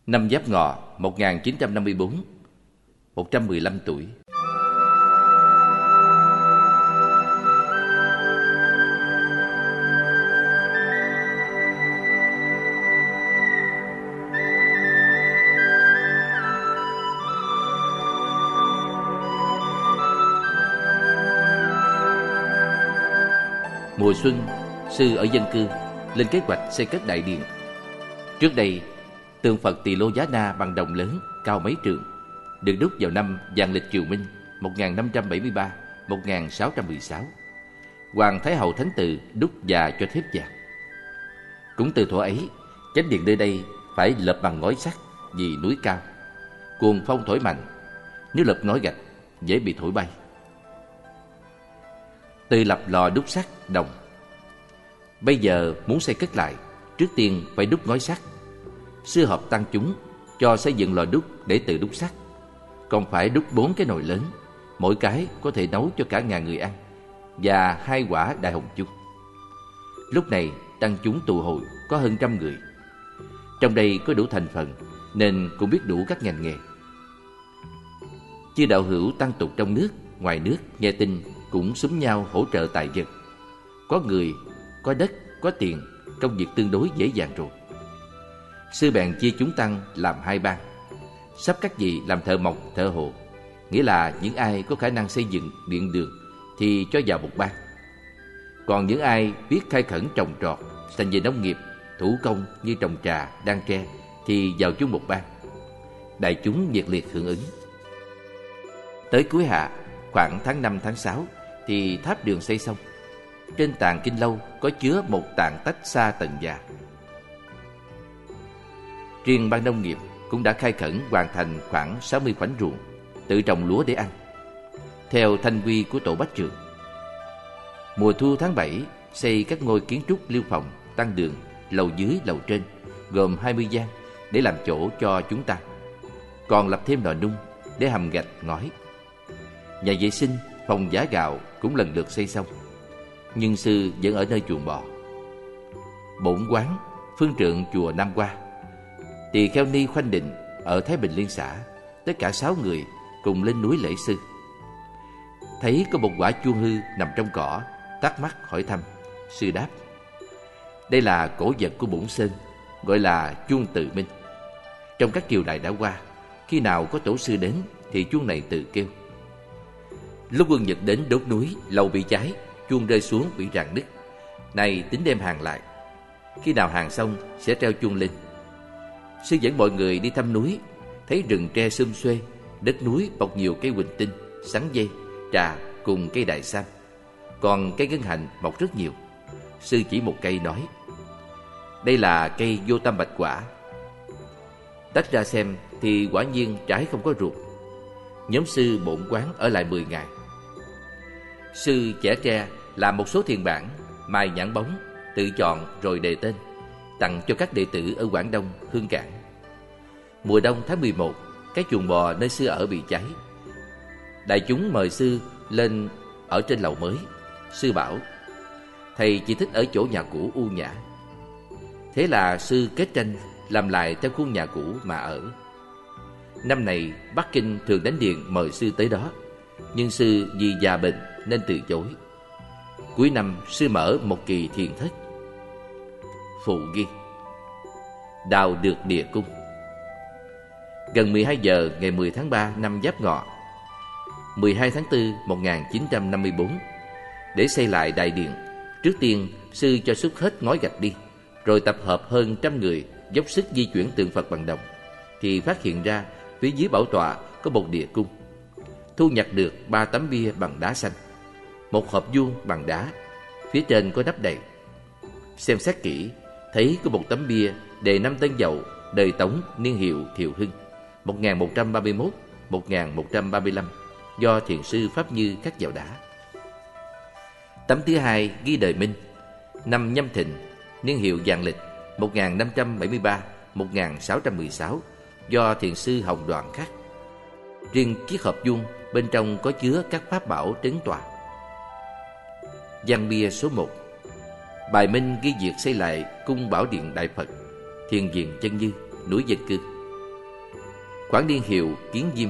Năm Giáp Ngọ 1954, 115 tuổi. Mùa xuân, sư ở dân cư lên kế hoạch xây cất đại điện. Trước đây, tượng Phật Tỳ Lô Giá Na bằng đồng lớn, cao mấy trượng, được đúc vào năm Vàng Lịch Triều Minh 1573-1616. Hoàng Thái Hậu Thánh Tự đúc và cho thép vàng. Cũng từ thuở ấy, chánh điện nơi đây phải lợp bằng ngói sắt vì núi cao, cuồng phong thổi mạnh, nếu lợp ngói gạch dễ bị thổi bay. Tự lập lò đúc sắt đồng. Bây giờ muốn xây cất lại, trước tiên phải đúc ngói sắt. Sư họp tăng chúng cho xây dựng lò đúc để tự đúc sắt. Còn phải đúc 4 cái nồi lớn, mỗi cái có thể nấu cho cả 1000 người ăn, và 2 quả đại hồng chung. Lúc này tăng chúng tụ hội có hơn 100 người. Trong đây có đủ thành phần nên cũng biết đủ các ngành nghề. Chư đạo hữu tăng tục trong nước, ngoài nước nghe tin cũng xúm nhau hỗ trợ tài vật. Có người, có đất, có tiền, công việc tương đối dễ dàng rồi. Sư bèn chia chúng tăng làm 2 ban, sắp các vị làm thợ mộc, thợ hồ, nghĩa là những ai có khả năng xây dựng điện đường thì cho vào một ban. Còn những ai biết khai khẩn trồng trọt, thành về nông nghiệp, thủ công như trồng trà, đan tre thì vào chung một ban. Đại chúng nhiệt liệt hưởng ứng. Tới cuối hạ, khoảng tháng 5 tháng 6 thì tháp đường xây xong. Trên tàn kinh lâu có chứa một tạng tách xa tận già. Riêng ban nông nghiệp cũng đã khai khẩn hoàn thành khoảng 60 khoảnh ruộng, tự trồng lúa để ăn, theo thanh quy của tổ Bách Trường. Mùa thu tháng 7 xây các ngôi kiến trúc liêu phòng, tăng đường, lầu dưới, lầu trên, gồm 20 gian để làm chỗ cho chúng ta. Còn lập thêm nồi nung để hầm gạch ngói. Nhà vệ sinh, phòng giã gạo cũng lần lượt xây xong, nhưng sư vẫn ở nơi chuồng bò. Bổn quán, phương trượng chùa Nam Hoa, tỳ kheo ni Khoanh Định ở Thái Bình Liên xã, tất cả 6 người cùng lên núi lễ sư. Thấy có một quả chuông hư nằm trong cỏ, thắc mắc hỏi thăm. Sư đáp: đây là cổ vật của Bổn Sơn, gọi là chuông Tự Minh. Trong các triều đại đã qua, khi nào có tổ sư đến thì chuông này tự kêu. Lúc quân Nhật đến đốt núi, lầu bị cháy, chuông rơi xuống bị rạn nứt. Này tính đem hàng lại, khi nào hàng xong sẽ treo chuông lên. Sư dẫn mọi người đi thăm núi, thấy rừng tre sum xuê, đất núi bọc nhiều cây huỳnh tinh, sắn dây, trà cùng cây đại sam. Còn cây ngân hạnh mọc rất nhiều. Sư chỉ một cây nói: đây là cây vô tâm bạch quả. Tách ra xem thì quả nhiên trái không có ruột. Nhóm sư bổn quán ở lại 10 ngày. Sư chẻ tre làm một số thiền bản, mài nhãn bóng, tự chọn rồi đề tên, tặng cho các đệ tử ở Quảng Đông, Hương Cảng. Mùa đông tháng 11, cái chuồng bò nơi sư ở bị cháy. Đại chúng mời sư lên ở trên lầu mới. Sư bảo: thầy chỉ thích ở chỗ nhà cũ u nhã. Thế là sư kết tranh làm lại theo khuôn nhà cũ mà ở. Năm này Bắc Kinh thường đánh điện mời sư tới đó, nhưng sư vì già bệnh nên từ chối. Cuối năm sư mở một kỳ thiền thất. Phụ ghi: đào được địa cung. Gần 12 giờ ngày 10 tháng 3 năm Giáp Ngọ 12 tháng 4 1954, để xây lại đại điện, trước tiên sư cho xúc hết ngói gạch đi, rồi tập hợp hơn 100 người dốc sức di chuyển tượng Phật bằng đồng, thì phát hiện ra phía dưới bảo tọa có một địa cung. Thu nhặt được 3 tấm bia bằng đá xanh, một hộp vuông bằng đá, phía trên có nắp đầy. Xem xét kỹ, thấy có một tấm bia đề năm Tân Dậu, đời Tống, niên hiệu Thiệu Hưng 1131-1135, do thiền sư Pháp Như khắc vào đá. Tấm thứ hai ghi đời Minh, năm Nhâm Thìn, niên hiệu Vàng Lịch 1573-1616, do thiền sư Hồng Đoàn khắc. Riêng chiếc hộp vuông bên trong có chứa các pháp bảo trấn tọa. Văn bia số 1, bài minh ghi việc xây lại cung Bảo Điện Đại Phật, thiền viện Chân Như, núi Dân Cư, Khoảng niên hiệu Kiến Diêm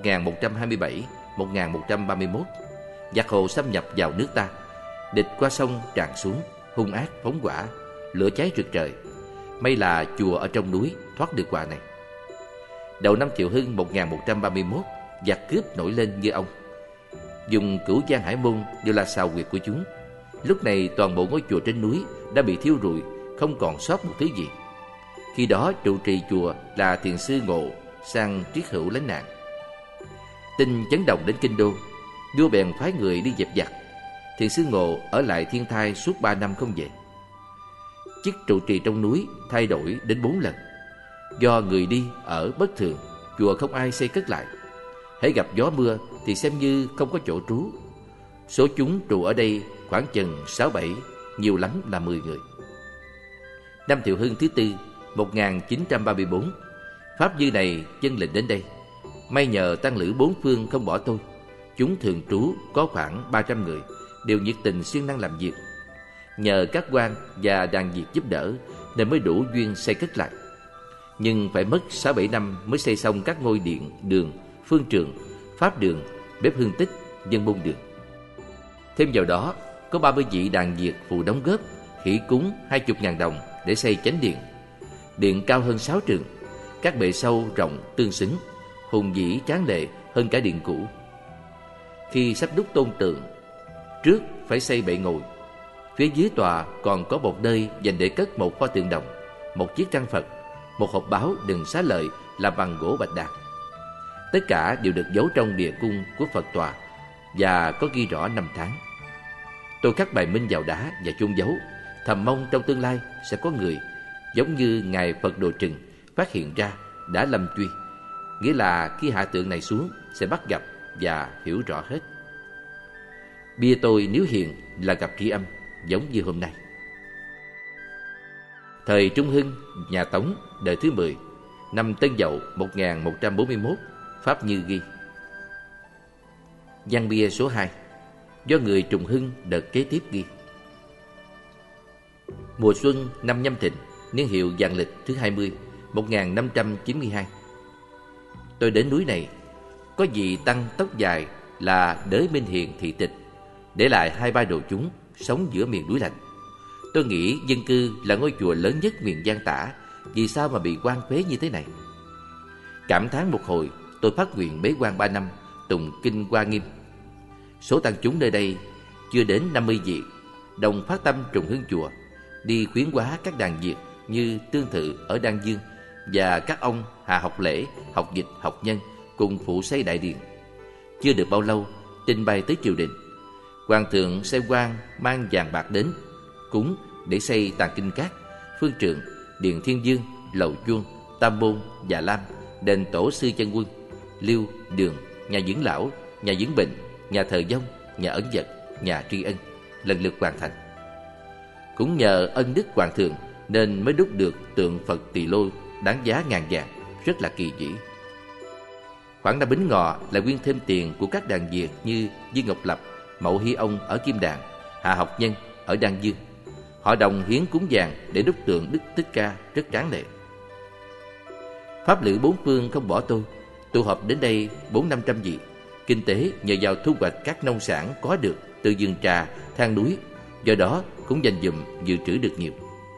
1127-1131, giặc Hồ xâm nhập vào nước ta. Địch qua sông tràn xuống, hung ác phóng hỏa, lửa cháy rực trời. May là chùa ở trong núi thoát được họa này. Đầu năm Thiệu Hưng 1131, giặc cướp nổi lên như ông. Dùng Cửu Giang Hải Môn đều là sào huyệt của chúng. Lúc này toàn bộ ngôi chùa trên núi đã bị thiêu rụi, không còn sót một thứ gì. Khi đó trụ trì chùa là thiền sư Ngộ sang Triết Hữu lánh nạn. Tin chấn động đến kinh đô, vua bèn phái người đi dẹp giặc. Thiền sư Ngộ ở lại Thiên Thai suốt 3 năm không về. Chức trụ trì trong núi thay đổi đến 4 lần. Do người đi ở bất thường, chùa không ai xây cất lại. Hễ gặp gió mưa thì xem như không có chỗ trú. Số chúng trụ ở đây khoảng chừng 6-7, nhiều lắm là 10 người. Năm Thiệu Hưng thứ tư 1934, pháp dư này dân lệnh đến đây. May nhờ tăng lữ bốn phương không bỏ tôi. Chúng thường trú có khoảng 300 người, đều nhiệt tình siêng năng làm việc. Nhờ các quan và đàn việc giúp đỡ nên mới đủ duyên xây cất lại. Nhưng phải mất 6-7 năm mới xây xong các ngôi điện, đường, phương trường, pháp đường, bếp hương tích, dân môn đường. Thêm vào đó, có 30 vị đàn việc phụ đóng góp khỉ cúng 20.000 đồng để xây chánh điện. Điện cao hơn 6 trường, các bệ sâu rộng tương xứng, hùng vĩ tráng lệ hơn cả điện cũ. Khi sắp đúc tôn tượng, trước phải xây bệ ngồi. Phía dưới tòa còn có một nơi dành để cất một pho tượng đồng, một chiếc trang Phật, một hộp báo đựng xá lợi làm bằng gỗ bạch đàn. Tất cả đều được giấu trong địa cung của Phật tòa và có ghi rõ năm tháng. Tôi khắc bài minh vào đá và chôn giấu, thầm mong trong tương lai sẽ có người giống như ngài Phật Đồ Trừng phát hiện ra đã lâm truy, nghĩa là khi hạ tượng này xuống sẽ bắt gặp và hiểu rõ hết. Bia tôi nếu hiện là gặp tri âm, giống như hôm nay. Thời Trung Hưng, nhà Tống, đời thứ 10, năm Tân Dậu 1141, pháp như ghi. Văn bia số 2, do người Trùng Hưng đợt kế tiếp ghi. Mùa xuân năm Nhâm Thìn, niên hiệu Vạn Lịch thứ 20, 1592. Tôi đến núi này, có vị tăng tóc dài là Đới Minh Hiền thị tịch, để lại 2-3 đồ chúng sống giữa miền núi lạnh. Tôi nghĩ dân cư là ngôi chùa lớn nhất miền Giang Tả, vì sao mà bị quan phế như thế này? Cảm thán một hồi, tôi phát nguyện bế quan 3 năm, tụng kinh Hoa Nghiêm. Số tăng chúng nơi đây chưa đến 50 vị, đồng phát tâm trùng hương chùa, đi khuyến hóa các đàn Việt như Tương Thự ở Đan Dương và các ông Hà Học Lễ, Học Dịch, Học Nhân cùng phụ xây đại điện. Chưa được bao lâu, trình bày tới triều đình. Hoàng thượng sai quan mang vàng bạc đến cúng để xây tàng kinh các, phương trượng, điện Thiên Dương, lầu chuông, tam môn, Già Lam, đền tổ sư chân quân, liêu, đường, nhà dưỡng lão, nhà dưỡng bệnh, nhà thờ vong, nhà ẩn vật, nhà tri ân, lần lượt hoàn thành. Cũng nhờ ân đức hoàng thượng nên mới đúc được tượng Phật Tỳ Lô đáng giá ngàn vàng, rất là kỳ vĩ. Khoảng năm Bính Ngọ lại quyên thêm tiền của các đàn Việt như Dương Ngọc Lập, Mậu Hy Ông ở Kim Đàn, Hà Học Nhân ở Đan Dương. Họ đồng hiến cúng vàng để đúc tượng Đức Thích Ca rất tráng lệ. Pháp lữ bốn phương không bỏ tôi, tụ họp đến đây 400-500 vị. Kinh tế nhờ vào thu hoạch các nông sản có được từ vườn trà, than núi, do đó cũng dành dụm dự trữ được nhiều.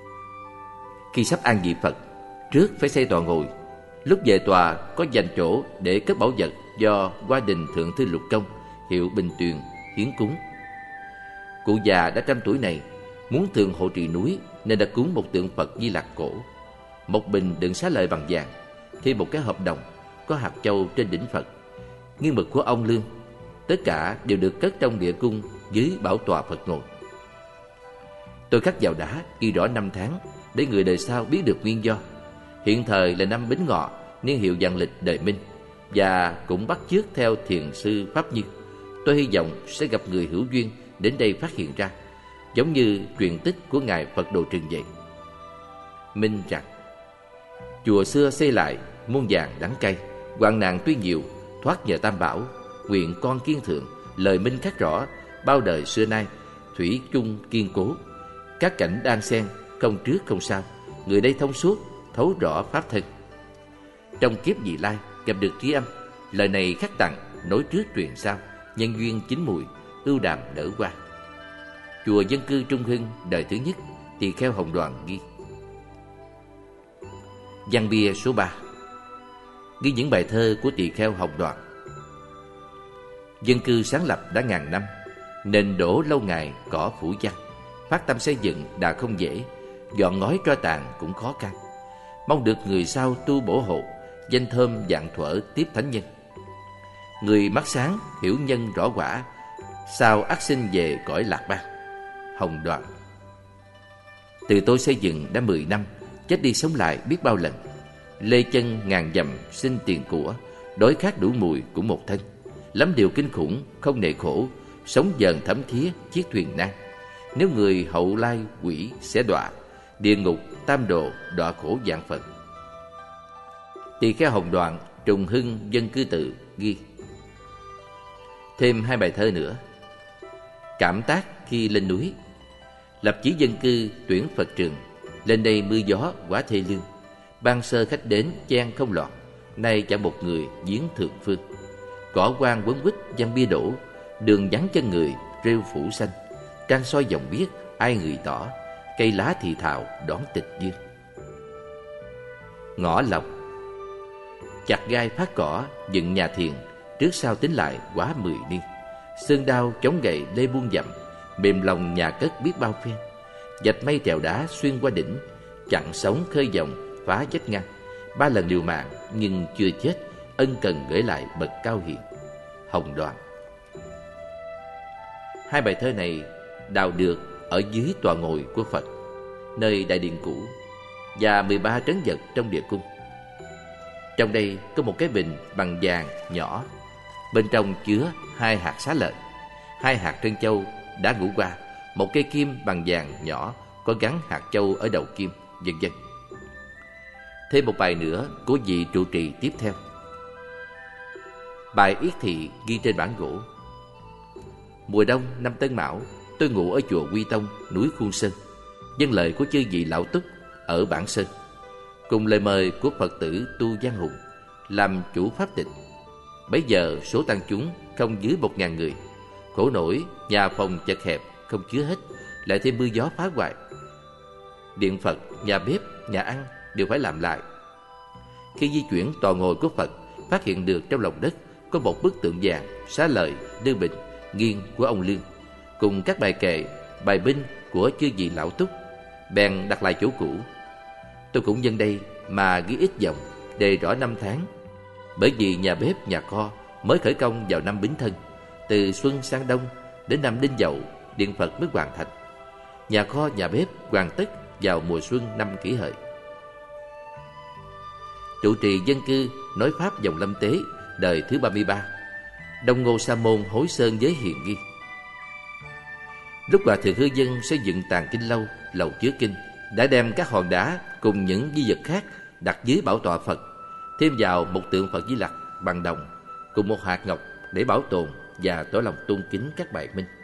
Khi sắp an vị Phật, trước phải xây tòa ngồi. Lúc về tòa có dành chỗ để cất bảo vật do Hoa Đình Thượng Thư Lục Công, hiệu Bình Tuyền, hiến cúng. Cụ già đã 100 tuổi này muốn thường hộ trì núi nên đã cúng một tượng Phật Di Lặc cổ, một bình đựng xá lợi bằng vàng, thêm một cái hộp đồng có hạt châu trên đỉnh Phật, nghiêng mực của ông Lương. Tất cả đều được cất trong địa cung dưới bảo tọa Phật ngồi. Tôi khắc vào đá ghi rõ năm tháng để người đời sau biết được nguyên do. Hiện thời là năm Bính Ngọ, niên hiệu Vạn Lịch đời Minh, và cũng bắt chước theo thiền sư Pháp Như. Tôi hy vọng sẽ gặp người hữu duyên đến đây phát hiện ra, giống như truyền tích của ngài Phật Đồ Trừng vậy. Minh rằng chùa xưa xây lại muôn vàn đắng cay, hoạn nạn tuy nhiều, thoát nhờ Tam Bảo, nguyện con kiên thượng, lời minh khắc rõ, bao đời xưa nay thủy chung kiên cố. Các cảnh đan xen, không trước không sau, người đây thông suốt, thấu rõ pháp thân. trong kiếp vị lai gặp được Tri Âm, lời này khắc tặng, nối trước truyền sau, nhân duyên chín mùi, ưu đàm nở hoa. Chùa Dân Cư Trung Hưng đời thứ nhất, Tỳ Kheo Hồng Đoàn ghi. Văn bia số 3 ghi những bài thơ của Tỳ Kheo Hồng Đoàn. Dân cư sáng lập đã ngàn năm, nền đổ lâu ngày cỏ phủ văng. Phát tâm xây dựng đã không dễ, dọn ngói tro tàn cũng khó khăn. Mong được người sau tu bổ hộ, danh thơm dạng thuở tiếp thánh nhân. Người mắt sáng hiểu nhân rõ quả, sao ắt sinh về cõi lạc bang. Hồng Đoàn. Từ tôi xây dựng đã 10 năm, chết đi sống lại biết bao lần. Lê chân ngàn dặm xin tiền của, đói khát đủ mùi cũng một thân. Lắm điều kinh khủng không nể khổ, sống dần thấm thía chiếc thuyền nan. Nếu người hậu lai quỷ sẽ đọa, địa ngục tam độ đọa khổ vạn phần. Tỳ Kheo Hồng Đoàn, Trùng Hưng Dân Cư Tự ghi. Thêm 2 bài thơ nữa. Cảm tác khi lên núi. Lập chí dân cư tuyển Phật trường, lên đây mưa gió quả thê lương. Ban sơ khách đến chen không lọt, nay chẳng một người giếng thượng phương. Cỏ quan quấn quýt văn bia đổ, đường vắng chân người rêu phủ xanh. Trăng soi dòng biếc ai người tỏ, cây lá thì thào đón tịch dương. Ngõ Lộc. Chặt gai phát cỏ dựng nhà thiền, trước sau tính lại quá 10 niên. Sơn đao chống gậy lê buông dặm, mềm lòng nhà cất biết bao phen. Dạch mây trèo đá xuyên qua đỉnh, chặn sóng khơi dòng phá vách ngăn. 3 lần liều mạng nhưng chưa chết, ân cần gửi lại bậc cao hiền. Hồng Đoàn. 2 bài thơ này đào được ở dưới tòa ngồi của Phật, nơi đại điện cũ, và 13 trấn vật trong địa cung. Trong đây có một cái bình bằng vàng nhỏ, bên trong chứa 2 hạt xá lợi, 2 hạt trân châu đã ngũ qua, một cây kim bằng vàng nhỏ có gắn hạt châu ở đầu kim, vân vân. Thêm một bài nữa của vị trụ trì tiếp theo. Bài yết thị ghi trên bản gỗ. Mùa đông năm Tân Mão, tôi ngủ ở chùa Quy Tông, núi Khuôn Sơn, vâng lời của chư vị lão túc ở Bản Sơn, cùng lời mời của Phật tử Tu Giang Hùng làm chủ pháp tịch. Bấy giờ số tăng chúng không dưới 1000 người. Khổ nổi nhà phòng chật hẹp không chứa hết, lại thêm mưa gió phá hoại. Điện Phật, nhà bếp, nhà ăn đều phải làm lại. Khi di chuyển tòa ngồi của Phật, phát hiện được trong lòng đất có một bức tượng vàng, xá lợi, đơn bình, nghiêng của ông Lương, cùng các bài kệ, bài binh của chư vị lão túc, bèn đặt lại chỗ cũ. Tôi cũng nhân đây mà ghi ít dòng, đề rõ năm tháng. Bởi vì nhà bếp, nhà kho mới khởi công vào năm Bính Thân, từ xuân sang đông đến năm Đinh Dậu, điện Phật mới hoàn thành. Nhà kho, nhà bếp hoàn tất vào mùa xuân năm Kỷ Hợi. Trụ trì dân cư nói pháp dòng Lâm Tế đời thứ 33, Đông Ngô Sa Môn Hối Sơn Giới Hiền ghi. Lúc Hòa Thượng Hư Dân xây dựng tàng kinh lâu, lầu chứa kinh, đã đem các hòn đá cùng những di vật khác đặt dưới bảo tọa Phật, thêm vào một tượng Phật Di Lặc bằng đồng cùng một hạt ngọc để bảo tồn và tỏ lòng tôn kính các bài minh.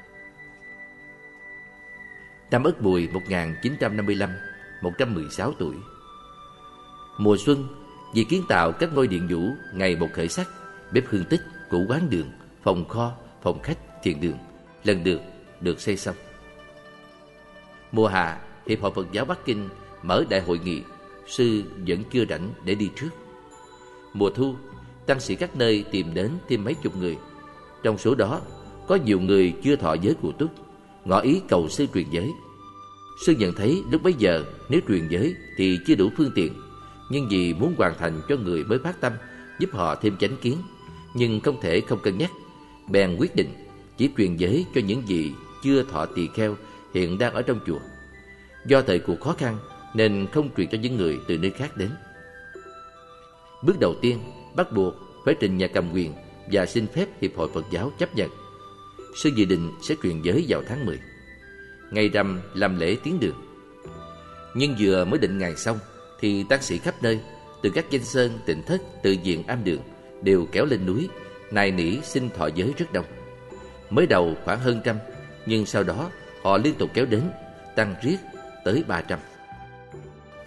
Năm Ất Mùi 1955, 116 tuổi. Mùa xuân, vì kiến tạo các ngôi điện vũ ngày một khởi sắc, bếp hương tích, cụ quán đường, phòng kho, phòng khách, thiền đường lần được xây xong. Mùa hạ, Hiệp hội Phật giáo Bắc Kinh mở đại hội nghị, sư vẫn chưa rảnh để đi trước. Mùa thu, tăng sĩ các nơi tìm đến thêm mấy chục người. Trong số đó, có nhiều người chưa thọ giới cụ túc, ngỏ ý cầu sư truyền giới. Sư nhận thấy lúc bấy giờ nếu truyền giới thì chưa đủ phương tiện, nhưng vì muốn hoàn thành cho người mới phát tâm, giúp họ thêm chánh kiến, nhưng không thể không cân nhắc, bèn quyết định chỉ truyền giới cho những vị chưa thọ tỳ kheo hiện đang ở trong chùa. Do thời cuộc khó khăn nên không truyền cho những người từ nơi khác đến. Bước đầu tiên bắt buộc phải trình nhà cầm quyền và xin phép Hiệp hội Phật giáo chấp nhận. Sư dự định sẽ truyền giới vào tháng 10, ngày rằm làm lễ tiến đường. Nhưng vừa mới định ngày xong thì tăng sĩ khắp nơi, từ các danh sơn, tịnh thất, tự viện, am đường đều kéo lên núi nài nỉ xin thọ giới rất đông. Mới đầu khoảng hơn 100, nhưng sau đó họ liên tục kéo đến, tăng riết tới 300.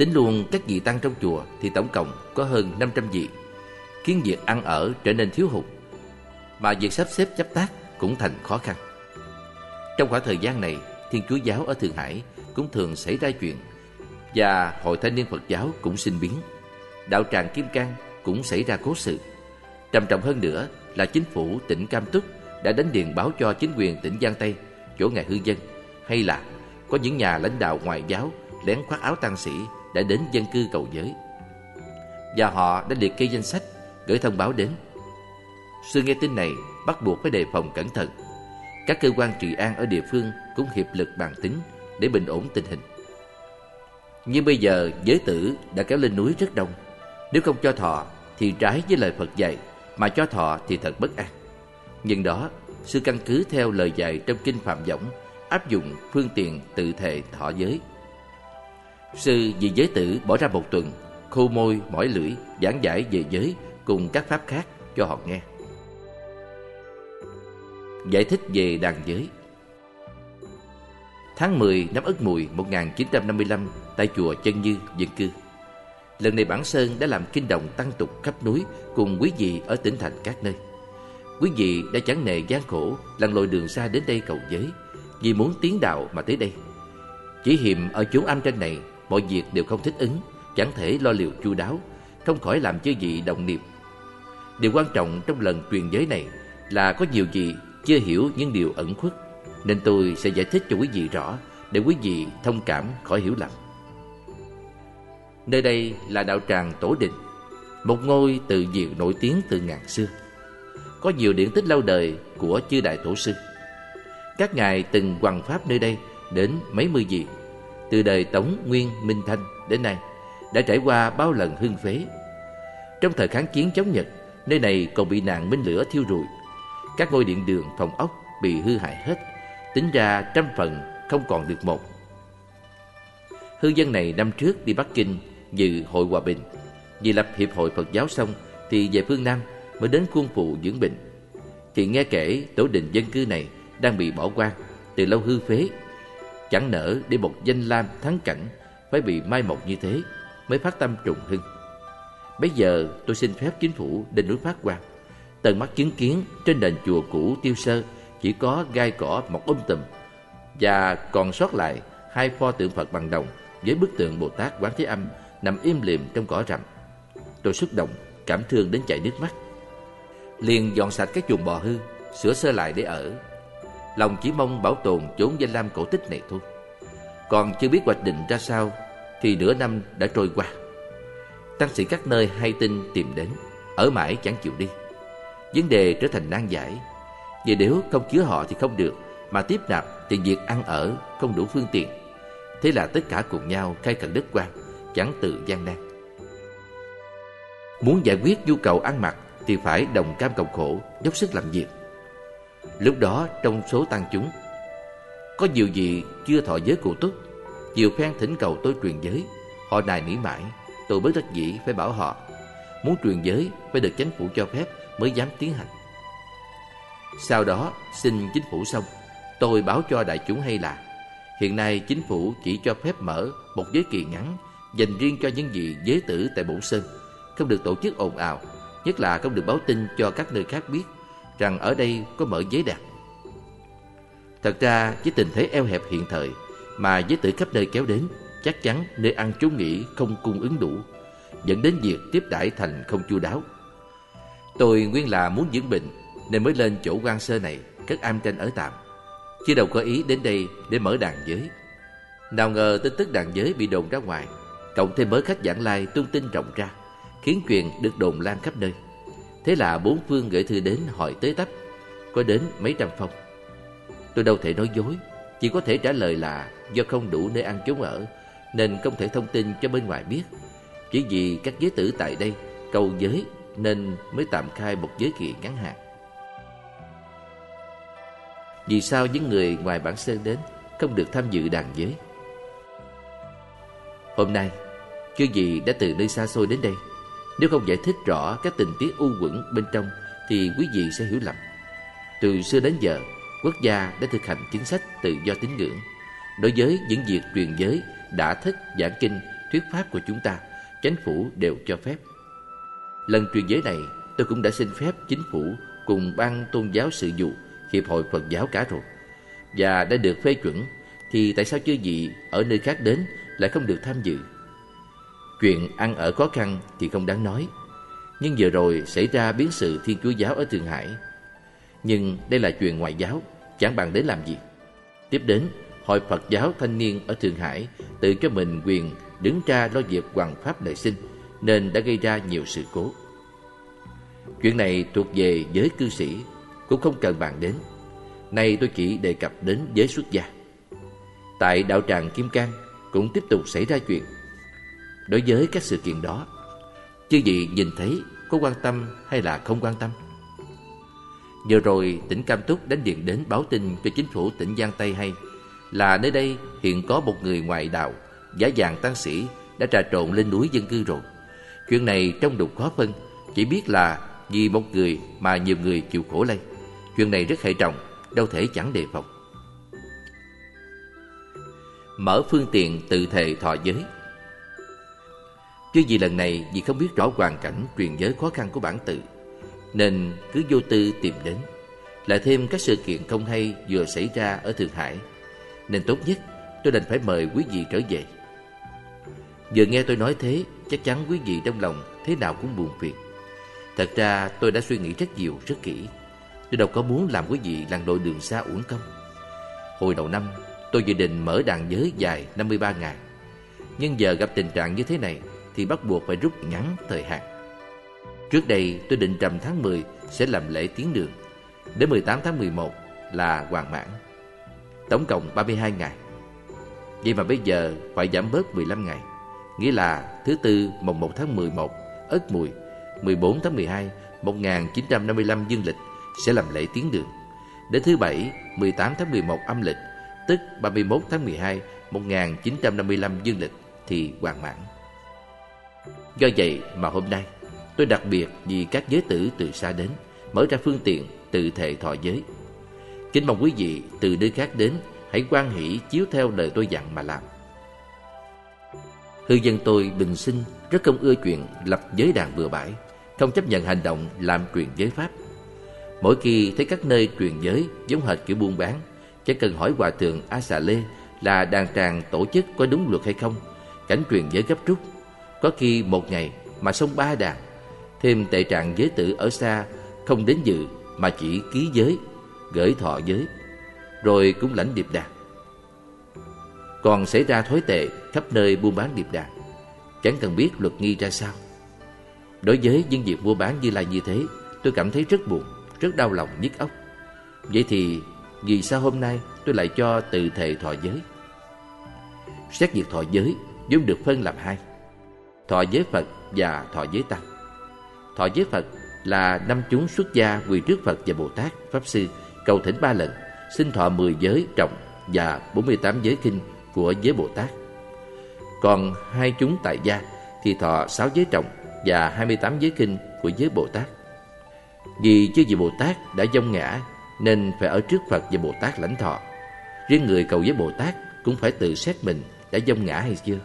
Tính luôn các vị tăng trong chùa thì tổng cộng có hơn 500 vị, khiến việc ăn ở trở nên thiếu hụt, mà việc sắp xếp chấp tác cũng thành khó khăn. Trong khoảng thời gian này, Thiên Chúa giáo ở Thượng Hải cũng thường xảy ra chuyện, và Hội Thanh niên Phật giáo cũng sinh biến. Đạo tràng Kim Cang cũng xảy ra cố sự. Trầm trọng hơn nữa là chính phủ tỉnh Cam Túc đã đánh điện báo cho chính quyền tỉnh Giang Tây, chỗ ngài hư dân, hay là có những nhà lãnh đạo ngoại giáo lén khoác áo tăng sĩ đã đến dân cư cầu giới, và họ đã liệt kê danh sách, gửi thông báo đến. Sư nghe tin này bắt buộc phải đề phòng cẩn thận. Các cơ quan trị an ở địa phương cũng hiệp lực bàn tính để bình ổn tình hình. Nhưng bây giờ giới tử đã kéo lên núi rất đông. Nếu không cho thọ thì trái với lời Phật dạy, mà cho thọ thì thật bất an. Nhưng đó, sư căn cứ theo lời dạy trong kinh Phạm Võng, áp dụng phương tiện tự thệ thọ giới. Sư vì giới tử bỏ ra một tuần, khô môi mỏi lưỡi giảng giải về giới cùng các pháp khác cho họ nghe. Giải thích về đàn giới. Tháng 10 năm Ất Mùi 1955 tại chùa Chân Như, Dân Cư. Lần này Bản Sơn đã làm kinh đồng tăng tục khắp núi cùng quý vị ở tỉnh thành các nơi. Quý vị đã chẳng nề gian khổ lặn lội đường xa đến đây cầu giới vì muốn tiến đạo mà tới đây. Chỉ hiềm ở chốn âm tranh này, mọi việc đều không thích ứng, chẳng thể lo liệu chu đáo, không khỏi làm cho vị động niệm. Điều quan trọng trong lần truyền giới này là có nhiều vị chưa hiểu những điều ẩn khuất, nên tôi sẽ giải thích cho quý vị rõ để quý vị thông cảm khỏi hiểu lầm. Nơi đây là đạo tràng Tổ Đình, một ngôi tự viện nổi tiếng từ ngàn xưa. Có nhiều điển tích lâu đời của chư đại tổ sư. Các ngài từng hoằng pháp nơi đây đến mấy mươi vị, từ đời Tống, Nguyên, Minh, Thanh đến nay, đã trải qua bao lần hưng phế. Trong thời kháng chiến chống Nhật, nơi này còn bị nạn minh lửa thiêu rụi. Các ngôi điện đường, phòng ốc bị hư hại hết, tính ra 100% không còn được một. Hư dân này năm trước đi Bắc Kinh dự hội hòa bình, vì lập hiệp hội Phật giáo xong thì về phương Nam mới đến khuôn phụ dưỡng bệnh. Thì nghe kể tổ đình dân cư này đang bị bỏ hoang, từ lâu hư phế, chẳng nỡ để một danh lam thắng cảnh phải bị mai một như thế, mới phát tâm trùng hưng. Bây giờ tôi xin phép chính phủ đến núi Phát Quang, tận mắt chứng kiến trên nền chùa cũ tiêu sơ chỉ có gai cỏ mọc tùm, và còn sót lại 2 pho tượng Phật bằng đồng với bức tượng Bồ Tát Quán Thế Âm nằm im lìm trong cỏ rậm. Tôi xúc động, cảm thương đến chảy nước mắt. Liền dọn sạch cái chuồng bò hư, sửa sơ lại để ở. Lòng chỉ mong bảo tồn chốn danh lam cổ tích này thôi. Còn chưa biết hoạch định ra sao thì nửa năm đã trôi qua. Tăng sĩ các nơi hay tin tìm đến, ở mãi chẳng chịu đi. Vấn đề trở thành nan giải. Vì nếu không chứa họ thì không được, mà tiếp nạp thì việc ăn ở không đủ phương tiện. Thế là tất cả cùng nhau khai khẩn đất quan, chẳng tự gian nan. Muốn giải quyết nhu cầu ăn mặc thì phải đồng cam cộng khổ, dốc sức làm việc. Lúc đó trong số tăng chúng, có nhiều vị chưa thọ giới cụ túc, nhiều phen thỉnh cầu tôi truyền giới. Họ nài nỉ mãi, tôi bất đắc dĩ phải bảo họ muốn truyền giới phải được chính phủ cho phép mới dám tiến hành. Sau đó xin chính phủ xong, tôi báo cho đại chúng hay là hiện nay chính phủ chỉ cho phép mở một giới kỳ ngắn dành riêng cho những vị giới tử tại Bổn Sơn, không được tổ chức ồn ào, nhất là không được báo tin cho các nơi khác biết rằng ở đây có mở giới đàn. Thật ra với tình thế eo hẹp hiện thời mà giới tử khắp nơi kéo đến, chắc chắn nơi ăn trốn nghỉ không cung ứng đủ, dẫn đến việc tiếp đãi thành không chu đáo. Tôi nguyên là muốn dưỡng bệnh nên mới lên chỗ quan sơ này cất am tranh ở tạm, chứ đâu có ý đến đây để mở đàn giới. Nào ngờ tin tức đàn giới bị đồn ra ngoài, cộng thêm mới khách vãng lai tung tin rộng ra, khiến chuyện được đồn lan khắp nơi. Thế là bốn phương gửi thư đến hỏi tới tấp, có đến mấy trăm phong. Tôi đâu thể nói dối, chỉ có thể trả lời là do không đủ nơi ăn chốn ở nên không thể thông tin cho bên ngoài biết. Chỉ vì các giới tử tại đây cầu giới nên mới tạm khai một giới kỳ ngắn hạn. Vì sao những người ngoài Bản Sơn đến không được tham dự đàn giới? Hôm nay chưa gì đã từ nơi xa xôi đến đây, nếu không giải thích rõ các tình tiết u uẩn bên trong thì quý vị sẽ hiểu lầm. Từ xưa đến giờ, quốc gia đã thực hành chính sách tự do tín ngưỡng. Đối với những việc truyền giới, đã thất, giảng kinh thuyết pháp của chúng ta, chánh phủ đều cho phép. Lần truyền giới này, tôi cũng đã xin phép chính phủ cùng ban tôn giáo sự vụ, hiệp hội Phật giáo cả rồi, và đã được phê chuẩn, thì tại sao chư vị ở nơi khác đến lại không được tham dự? Chuyện ăn ở khó khăn thì không đáng nói, nhưng vừa rồi xảy ra biến sự Thiên Chúa giáo ở Thượng Hải. Nhưng đây là chuyện ngoại giáo, chẳng bàn đến làm gì. Tiếp đến, Hội Phật giáo Thanh niên ở Thượng Hải tự cho mình quyền đứng ra lo việc hoằng pháp lợi sinh, nên đã gây ra nhiều sự cố. Chuyện này thuộc về giới cư sĩ, cũng không cần bàn đến. Nay tôi chỉ đề cập đến giới xuất gia. Tại đạo tràng Kim Cang cũng tiếp tục xảy ra chuyện. Đối với các sự kiện đó, chư vị nhìn thấy có quan tâm hay là không quan tâm? Vừa rồi tỉnh Cam Túc đánh điện đến báo tin cho chính phủ tỉnh Giang Tây hay là nơi đây hiện có một người ngoại đạo giả dạng tăng sĩ đã trà trộn lên núi dân cư rồi. Chuyện này trong đục khó phân, chỉ biết là vì một người mà nhiều người chịu khổ lây. Chuyện này rất hệ trọng, đâu thể chẳng đề phòng. Mở phương tiện tự thệ thọ giới. Chứ vì lần này vì không biết rõ hoàn cảnh truyền giới khó khăn của bản tự, nên cứ vô tư tìm đến. Lại thêm các sự kiện không hay vừa xảy ra ở Thượng Hải, nên tốt nhất tôi đành phải mời quý vị trở về. Vừa nghe tôi nói thế, chắc chắn quý vị trong lòng thế nào cũng buồn phiền. Thật ra tôi đã suy nghĩ rất nhiều, rất kỹ. Tôi đâu có muốn làm quý vị lặn lội đường xa uổng công. Hồi đầu năm, tôi dự định mở đàn giới dài 53 ngày. Nhưng giờ gặp tình trạng như thế này thì bắt buộc phải rút ngắn thời hạn. Trước đây tôi định rằm tháng 10 sẽ làm lễ tiến đường, đến 18 tháng 11 là hoàn mãn. Tổng cộng 32 ngày. Vậy mà bây giờ phải giảm bớt 15 ngày. Nghĩa là thứ Tư mùng 1 tháng 11 Ất Mùi, 14 tháng 12 1955 dương lịch sẽ làm lễ tiến đường. Đến thứ Bảy 18 tháng 11 âm lịch, tức 31 tháng 12 1955 dương lịch thì hoàn mãn. Do vậy mà hôm nay tôi đặc biệt vì các giới tử từ xa đến, mở ra phương tiện tự thệ thọ giới. Kính mong quý vị từ nơi khác đến hãy hoan hỷ chiếu theo lời tôi dặn mà làm. Hư dân tôi bình sinh rất không ưa chuyện lập giới đàn bừa bãi, không chấp nhận hành động làm truyền giới pháp. Mỗi khi thấy các nơi truyền giới giống hệt kiểu buôn bán, chỉ cần hỏi hòa thượng A Xà Lê là đàn tràng tổ chức có đúng luật hay không. Cảnh truyền giới gấp rút, có khi một ngày mà xong 3 đàn. Thêm tệ trạng giới tử ở xa không đến dự mà chỉ ký giới, gửi thọ giới, rồi cũng lãnh điệp đàn. Còn xảy ra thối tệ khắp nơi buôn bán điệp đàn, chẳng cần biết luật nghi ra sao. Đối với những việc mua bán Như Lai như thế, tôi cảm thấy rất buồn, rất đau lòng nhức óc. Vậy thì vì sao hôm nay tôi lại cho tự thệ thọ giới? Xét việc thọ giới vốn được phân làm hai: thọ giới Phật và thọ giới Tăng. Thọ giới Phật là năm chúng xuất gia quỳ trước Phật và Bồ Tát, Pháp Sư, cầu thỉnh 3 lần, xin thọ 10 giới trọng và 48 giới kinh của giới Bồ Tát. Còn hai chúng tại gia thì thọ 6 giới trọng và 28 giới kinh của giới Bồ Tát. Vì chư vị Bồ Tát đã vong ngã nên phải ở trước Phật và Bồ Tát lãnh thọ. Riêng người cầu với Bồ Tát cũng phải tự xét mình đã vong ngã hay chưa.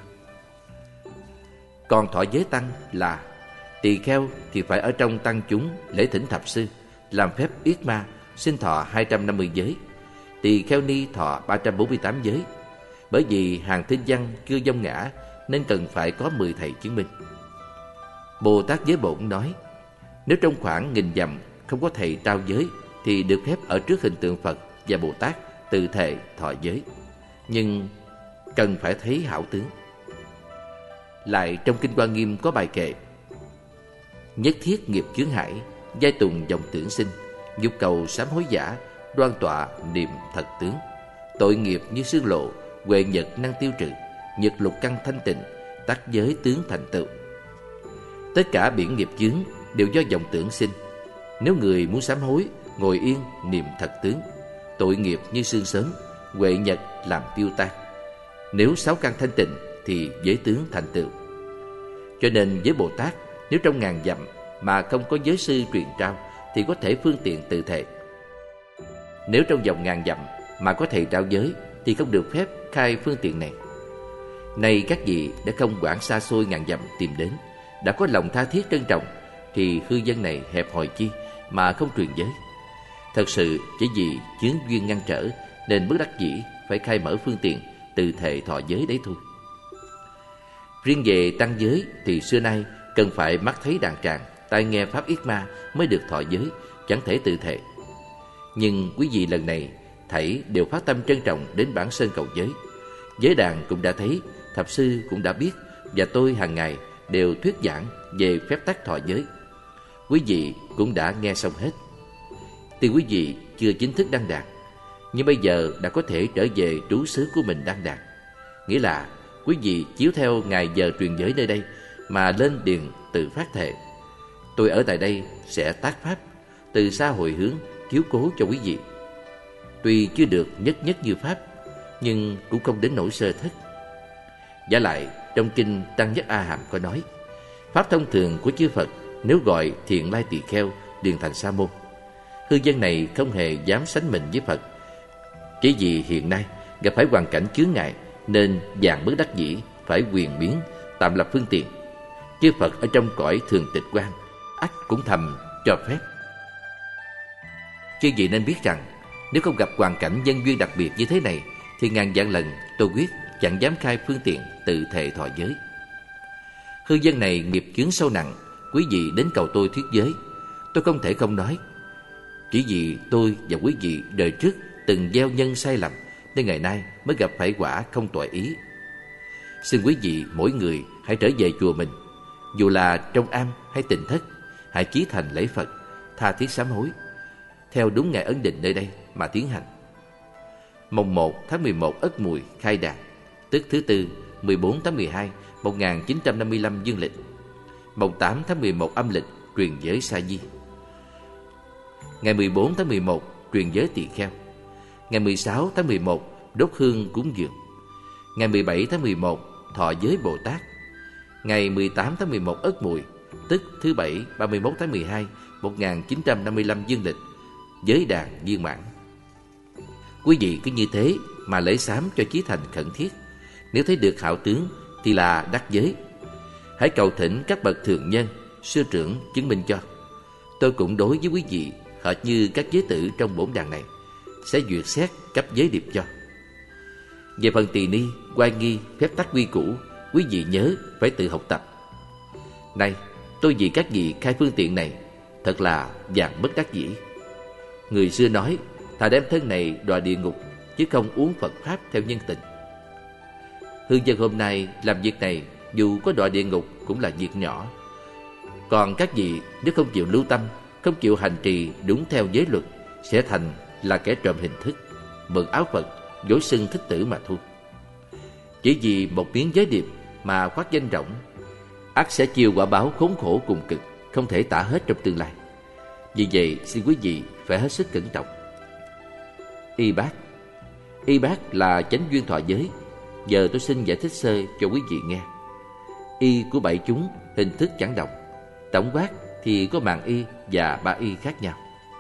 Còn thọ giới Tăng là tỳ kheo thì phải ở trong tăng chúng lễ thỉnh thập sư, làm phép yết ma, xin thọ 250 giới. Tỳ kheo ni thọ 348 giới. Bởi vì hàng tinh văn chưa vong ngã nên cần phải có 10 thầy chứng minh. Bồ Tát Giới Bổn nói, nếu trong khoảng 1000 dặm không có thầy trao giới thì được phép ở trước hình tượng Phật và Bồ Tát tự thệ thọ giới, nhưng cần phải thấy hảo tướng. Lại trong Kinh Hoa Nghiêm có bài kệ: nhất thiết nghiệp chướng hải, giai tùng dòng tưởng sinh, dục cầu sám hối giả, đoan tọa niệm thật tướng. Tội nghiệp như sương lộ, huệ nhật năng tiêu trừ, nhật lục căn thanh tịnh, tắc giới tướng thành tựu. Tất cả biển nghiệp chướng đều do vọng tưởng sinh. Nếu người muốn sám hối, ngồi yên niệm thật tướng, tội nghiệp như sương sớm, huệ nhật làm tiêu tan. Nếu 6 căn thanh tịnh thì giới tướng thành tựu. Cho nên với Bồ Tát, nếu trong 1000 dặm mà không có giới sư truyền trao thì có thể phương tiện tự thệ. Nếu trong vòng 1000 dặm mà có thầy trao giới thì không được phép khai phương tiện này. Nay các vị đã không quản xa xôi ngàn dặm tìm đến, đã có lòng tha thiết trân trọng, thì hư dân này hẹp hòi chi mà không truyền giới. Thật sự chỉ vì chướng duyên ngăn trở nên bất đắc dĩ phải khai mở phương tiện từ thệ thọ giới đấy thôi. Riêng về tăng giới thì xưa nay cần phải mắt thấy đàn tràng, tai nghe pháp yết ma mới được thọ giới, chẳng thể tự thệ. Nhưng quý vị lần này thảy đều phát tâm trân trọng đến bản sơn cầu giới. Giới đàn cũng đã thấy, thập sư cũng đã biết, và tôi hàng ngày đều thuyết giảng về phép tắc thọ giới. Quý vị cũng đã nghe xong hết. Tuy quý vị chưa chính thức đăng đàn, nhưng bây giờ đã có thể trở về trú xứ của mình đăng đàn. Nghĩa là quý vị chiếu theo ngày giờ truyền giới nơi đây mà lên điền tự phát thệ. Tôi ở tại đây sẽ tác pháp, từ xa hồi hướng chiếu cố cho quý vị. Tuy chưa được nhất nhất như pháp, nhưng cũng không đến nỗi sơ thất. Vả lại trong kinh Tăng Nhất A Hàm có nói, pháp thông thường của chư Phật nếu gọi Thiện Lai Tỳ Kheo điền thành sa môn. Hư dân này không hề dám sánh mình với Phật, chỉ vì hiện nay gặp phải hoàn cảnh chướng ngại nên vạn bất đắc dĩ phải quyền biến tạm lập phương tiện. Chư Phật ở trong cõi thường tịch quan ắt cũng thầm cho phép. Chư vị nên biết rằng, nếu không gặp hoàn cảnh nhân duyên đặc biệt như thế này thì ngàn vạn lần tôi quyết chẳng dám khai phương tiện tự thệ thọ giới. Hư dân này nghiệp chướng sâu nặng, quý vị đến cầu tôi thuyết giới, tôi không thể không nói. Chỉ vì tôi và quý vị đời trước từng gieo nhân sai lầm nên ngày nay mới gặp phải quả không toại ý. Xin quý vị mỗi người hãy trở về chùa mình, dù là trong am hay tịnh thất, hãy chí thành lễ Phật, tha thiết sám hối, theo đúng ngày ấn định nơi đây mà tiến hành. Mồng 1 tháng 11 Ất Mùi khai đàn, tức thứ tư 14 tháng 12 1955 dương lịch. Mồng 8 tháng 11 âm lịch truyền giới Sa Di. Ngày 14 tháng 11 truyền giới Tỳ Kheo. Ngày 16 tháng 11 đốt hương cúng dường. Ngày 17 tháng 11 thọ giới Bồ Tát. Ngày 18 tháng 11 Ất Mùi, tức thứ bảy 31 tháng 12 1955 dương lịch, giới đàn viên mãn. Quý vị cứ như thế mà lễ sám cho chí thành khẩn thiết. Nếu thấy được hảo tướng thì là đắc giới. Hãy cầu thỉnh các bậc thượng nhân, sư trưởng chứng minh cho. Tôi cũng đối với quý vị hệt như các giới tử trong bổn đàn này, sẽ duyệt xét cấp giới điệp cho. Về phần tỳ ni, oai nghi, phép tắc quy củ, quý vị nhớ phải tự học tập. Nay tôi vì các vị khai phương tiện này, thật là vạn bất đắc dĩ. Người xưa nói, thà đem thân này đọa địa ngục, chứ không uống Phật Pháp theo nhân tình. Hư dân hôm nay làm việc này, dù có đọa địa ngục cũng là việc nhỏ. Còn các vị nếu không chịu lưu tâm, không chịu hành trì đúng theo giới luật, sẽ thành là kẻ trộm hình thức, mượn áo Phật, dối xưng thích tử mà thôi. Chỉ vì một miếng giới điệp mà khoác danh rộng, ắt sẽ chịu quả báo khốn khổ cùng cực, không thể tả hết trong tương lai. Vì vậy xin quý vị phải hết sức cẩn trọng. Y bát là chánh duyên thọ giới. Giờ tôi xin giải thích sơ cho quý vị nghe. Y của bảy chúng hình thức chẳng đồng, tổng quát thì có mạn y và ba y khác nhau.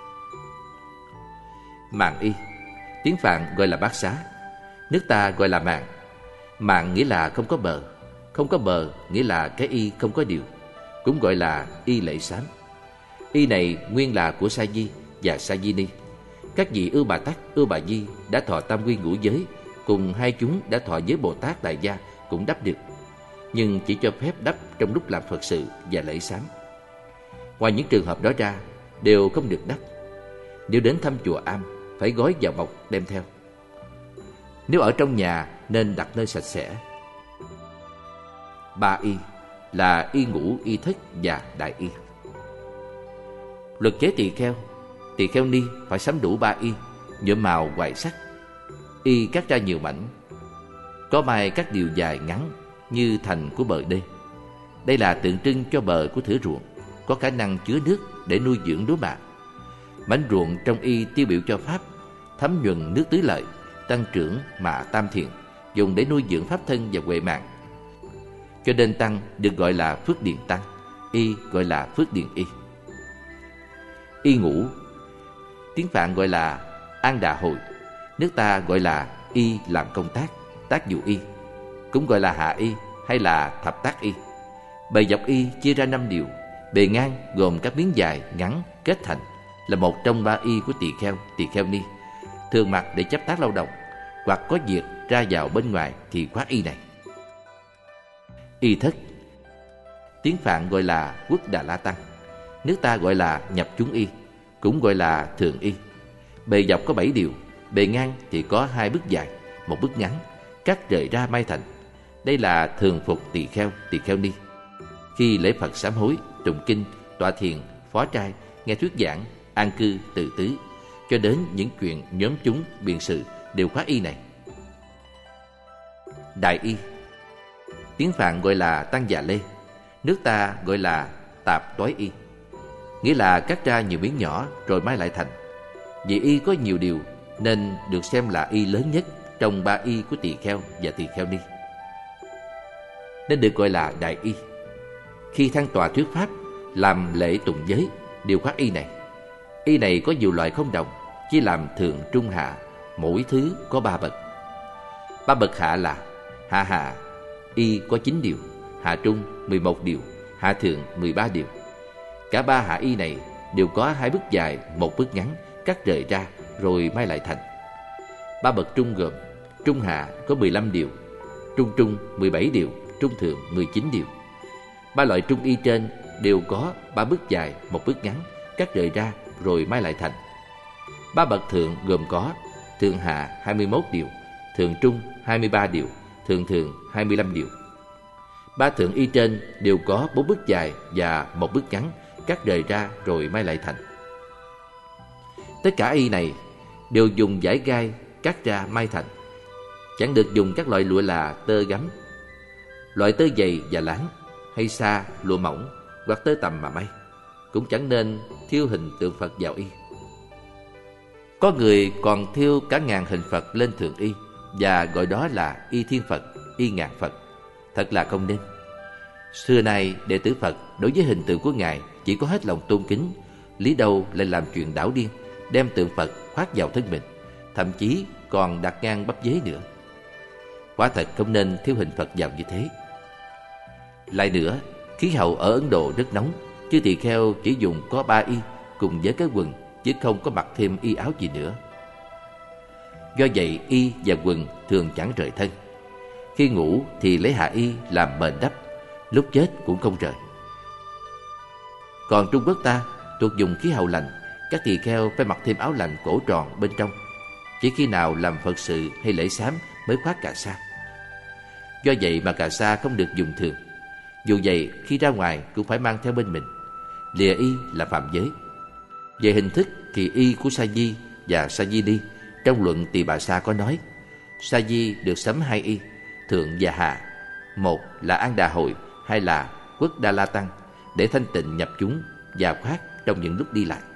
Mạn y, tiếng Phạn gọi là bát xá, nước ta gọi là mạn. Mạn nghĩa là không có bờ, không có bờ nghĩa là cái y không có điều, cũng gọi là y lễ sám. Y này nguyên là của Sa Di và Sa Di Ni. Các vị Ưu Bà Tắc, Ưu Bà Di đã thọ tam quy ngũ giới, cùng hai chúng đã thọ giới Bồ Tát Đại Gia cũng đắp được, nhưng chỉ cho phép đắp trong lúc làm Phật sự và lễ sám. Ngoài những trường hợp đó ra, đều không được đắp. Nếu đến thăm chùa am, phải gói vào bọc đem theo. Nếu ở trong nhà nên đặt nơi sạch sẽ. Ba y là y ngũ, y thất và đại y. Luật chế tỳ kheo ni phải sắm đủ ba y, nhuộm màu hoài sắc. Y cắt ra nhiều mảnh, có mai các điều dài ngắn như thành của bờ đê. Đây là tượng trưng cho bờ của thửa ruộng, có khả năng chứa nước để nuôi dưỡng lúa mạ. Mảnh ruộng trong y tiêu biểu cho pháp, thấm nhuần nước tứ lợi, tăng trưởng mạ tam thiện, dùng để nuôi dưỡng pháp thân và huệ mạng. Cho nên tăng được gọi là phước điền tăng, y gọi là phước điền y. Y ngũ, tiếng Phạn gọi là an đà hồi, nước ta gọi là y làm công tác, tác dụ y. cũng gọi là hạ y hay là thập tác y. Bề dọc y chia ra 5 điều. Bề ngang gồm các miếng dài, ngắn kết thành, là một trong 3 y của tỳ kheo ni, thường mặc để chấp tác lao động, hoặc có việc ra vào bên ngoài thì khoác y này. Y thất, tiếng Phạn gọi là Quốc Đà La Tăng, nước ta gọi là nhập chúng y, cũng gọi là thường y. Bề dọc có 7 điều. Bề ngang thì có 2 bước dài, 1 bước ngắn, cắt rời ra may thành. Đây là thường phục tỳ kheo ni. Khi lễ Phật sám hối, tụng kinh, tọa thiền, phó trai, nghe thuyết giảng, an cư, từ tứ, cho đến những chuyện nhóm chúng biện sự đều khoác y này. Đại y, tiếng Phạn gọi là Tăng Già Lê, nước ta gọi là Tạp Toái y, nghĩa là cắt ra nhiều miếng nhỏ rồi may lại thành. Vì y có nhiều điều nên được xem là y lớn nhất trong 3 y của tỳ kheo và tỳ kheo ni, nên được gọi là đại y. Khi thăng tọa thuyết pháp, làm lễ tụng giới đều khoác y này. Y này có nhiều loại không đồng, chia làm thượng, trung, hạ, mỗi thứ có 3 bậc. 3 bậc hạ là: hạ y có 9 điều, hạ trung 11 điều, hạ thượng 13 điều. Cả 3 hạ y này đều có 2 bước dài, 1 bước ngắn, cắt rời ra rồi may lại thành. 3 bậc trung gồm: trung hạ có 15 điều, trung 17 điều, trung thượng 19 điều. 3 loại trung y trên đều có 3 bước dài, 1 bước ngắn, cắt rời ra rồi may lại thành. 3 bậc thượng gồm có: thượng hạ 21 điều, thượng trung 23 điều, thượng 25 điều. 3 thượng y trên đều có 4 bước dài và 1 bước ngắn, cắt rời ra rồi may lại thành. Tất cả y này đều dùng vải gai cắt ra may thành, chẳng được dùng các loại lụa là tơ gấm, loại tơ dày và láng, hay sa, lụa mỏng hoặc tơ tằm mà may. Cũng chẳng nên thiêu hình tượng Phật vào y. Có người còn thiêu cả ngàn hình Phật lên thượng y và gọi đó là y thiên Phật, y ngàn Phật. Thật là không nên. Xưa nay đệ tử Phật đối với hình tượng của Ngài chỉ có hết lòng tôn kính, lý đâu lại làm chuyện đảo điên, đem tượng Phật khoác vào thân mình, thậm chí còn đặt ngang bắp dế nữa. Quả thật không nên thiêu hình Phật vào như thế. Lại nữa, khí hậu ở Ấn Độ rất nóng, chư tỳ kheo chỉ dùng có 3 y cùng với cái quần, chứ không có mặc thêm y áo gì nữa. Do vậy y và quần thường chẳng rời thân. Khi ngủ thì lấy hạ y làm mền đắp, lúc chết cũng không rời. Còn Trung Quốc ta thuộc dùng khí hậu lạnh, các tỳ kheo phải mặc thêm áo lạnh cổ tròn bên trong, chỉ khi nào làm Phật sự hay lễ sám mới khoác cà sa. Do vậy mà cà sa không được dùng thường. Dù vậy khi ra ngoài cũng phải mang theo bên mình. Lìa y là phạm giới. Về hình thức thì y của Sa Di và Sa Di Ni trong luận Tỳ Bà Sa có nói: Sa Di được sắm 2 y, thượng và hạ. Một là An Đà Hội, hai là Quốc Đà La Tăng, để thanh tịnh nhập chúng và khoác trong những lúc đi lại.